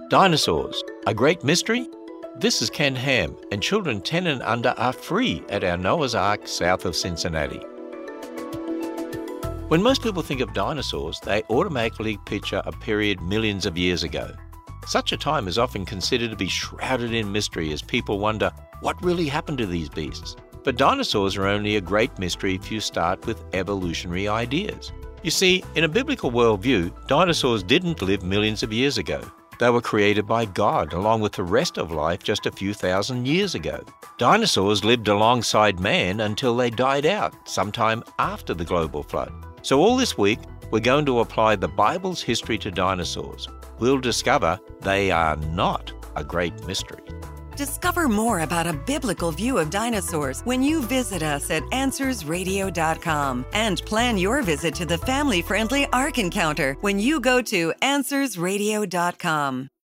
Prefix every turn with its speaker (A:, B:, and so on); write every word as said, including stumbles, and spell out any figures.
A: Dinosaurs, a great mystery? This is Ken Ham, and children ten and under are free at our Noah's Ark south of Cincinnati. When most people think of dinosaurs, they automatically picture a period millions of years ago. Such a time is often considered to be shrouded in mystery as people wonder what really happened to these beasts. But dinosaurs are only a great mystery if you start with evolutionary ideas. You see, in a biblical worldview, dinosaurs didn't live millions of years ago. They were created by God along with the rest of life just a few thousand years ago. Dinosaurs lived alongside man until they died out sometime after the global flood. So all this week, we're going to apply the Bible's history to dinosaurs. We'll discover they are not a great mystery.
B: Discover more about a biblical view of dinosaurs when you visit us at answers radio dot com and plan your visit to the family-friendly Ark Encounter when you go to answers radio dot com.